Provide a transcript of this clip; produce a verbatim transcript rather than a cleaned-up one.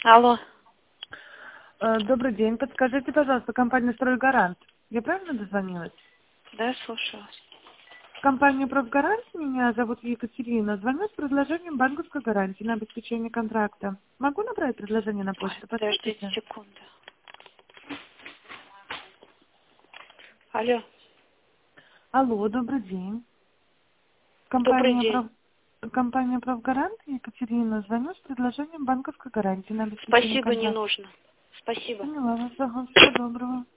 Алло. Э, Добрый день. Подскажите, пожалуйста, компания «Стройгарант». Я правильно дозвонилась? Да, слушаю вас. Компания «Профгарант», меня зовут Екатерина. Звоню с предложением банковской гарантии на обеспечение контракта. Могу направить предложение на Ой, почту? подождите Подскажите. секунду. Алло. Алло, добрый день. Добрый Компания, день. «Проф... компания «Профгарант», Екатерина. Звоню с предложением банковской гарантии на обеспечение Спасибо, не контракта. нужно. Спасибо. Поняла вас. Ага, всего доброго.